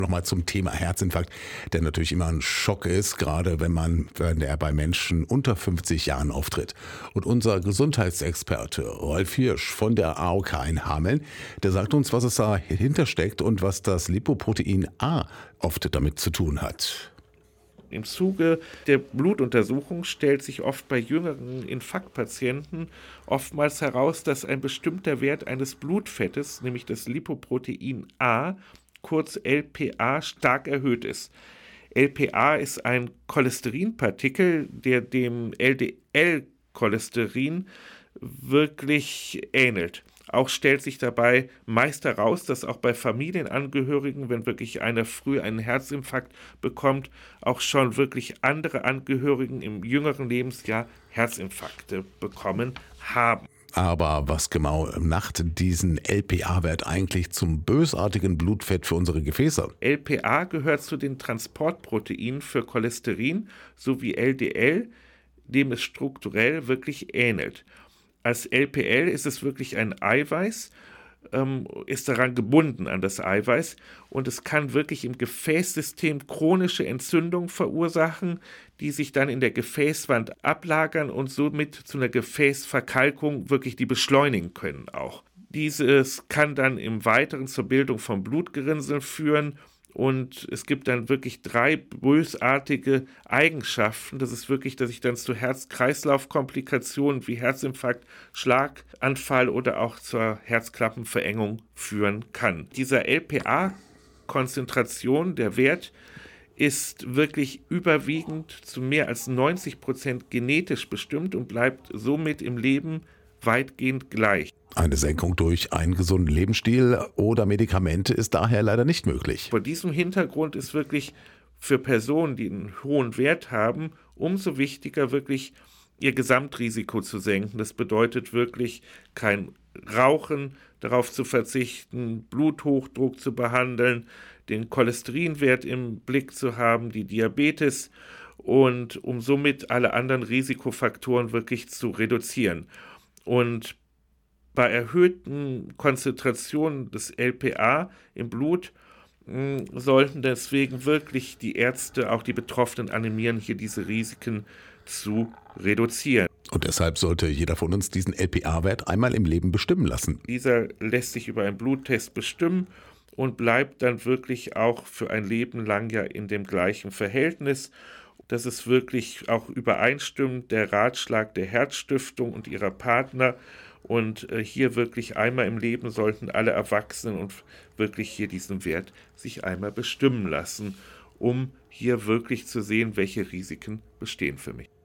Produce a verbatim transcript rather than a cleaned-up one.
Nochmal zum Thema Herzinfarkt, der natürlich immer ein Schock ist, gerade wenn man, wenn er bei Menschen unter fünfzig Jahren auftritt. Und unser Gesundheitsexperte Rolf Hirsch von der A O K in Hameln, der sagt uns, was es dahinter steckt und was das Lipoprotein A oft damit zu tun hat. Im Zuge der Blutuntersuchung stellt sich oft bei jüngeren Infarktpatienten oftmals heraus, dass ein bestimmter Wert eines Blutfettes, nämlich das Lipoprotein A, kurz L P A, stark erhöht ist. L P A ist ein Cholesterinpartikel, der dem L D L-Cholesterin wirklich ähnelt. Auch stellt sich dabei meist heraus, dass auch bei Familienangehörigen, wenn wirklich einer früh einen Herzinfarkt bekommt, auch schon wirklich andere Angehörigen im jüngeren Lebensjahr Herzinfarkte bekommen haben. Aber was genau macht diesen L P A-Wert eigentlich zum bösartigen Blutfett für unsere Gefäße? L P A gehört zu den Transportproteinen für Cholesterin sowie L D L, dem es strukturell wirklich ähnelt. Als L P L ist es wirklich ein Eiweiß, ähm, ist daran gebunden an das Eiweiß und es kann wirklich im Gefäßsystem chronische Entzündungen verursachen, die sich dann in der Gefäßwand ablagern und somit zu einer Gefäßverkalkung wirklich die beschleunigen können auch. Dieses kann dann im Weiteren zur Bildung von Blutgerinnseln führen. Und es gibt dann wirklich drei bösartige Eigenschaften. Das ist wirklich, dass ich dann zu Herz-Kreislauf-Komplikationen wie Herzinfarkt, Schlaganfall oder auch zur Herzklappenverengung führen kann. Dieser L P A-Konzentration, der Wert, ist wirklich überwiegend zu mehr als neunzig Prozent genetisch bestimmt und bleibt somit im Leben weitgehend gleich. Eine Senkung durch einen gesunden Lebensstil oder Medikamente ist daher leider nicht möglich. Vor diesem Hintergrund ist wirklich für Personen, die einen hohen Wert haben, umso wichtiger, wirklich ihr Gesamtrisiko zu senken. Das bedeutet wirklich kein Rauchen, darauf zu verzichten, Bluthochdruck zu behandeln, den Cholesterinwert im Blick zu haben, die Diabetes und um somit alle anderen Risikofaktoren wirklich zu reduzieren. Und bei erhöhten Konzentrationen des L P A im Blut mh, sollten deswegen wirklich die Ärzte, auch die Betroffenen animieren, hier diese Risiken zu reduzieren. Und deshalb sollte jeder von uns diesen L P A-Wert einmal im Leben bestimmen lassen. Dieser lässt sich über einen Bluttest bestimmen und bleibt dann wirklich auch für ein Leben lang ja in dem gleichen Verhältnis. Das ist wirklich auch übereinstimmend der Ratschlag der Herzstiftung und ihrer Partner. Und äh, hier wirklich einmal im Leben sollten alle Erwachsenen und wirklich hier diesen Wert sich einmal bestimmen lassen, um hier wirklich zu sehen, welche Risiken bestehen für mich.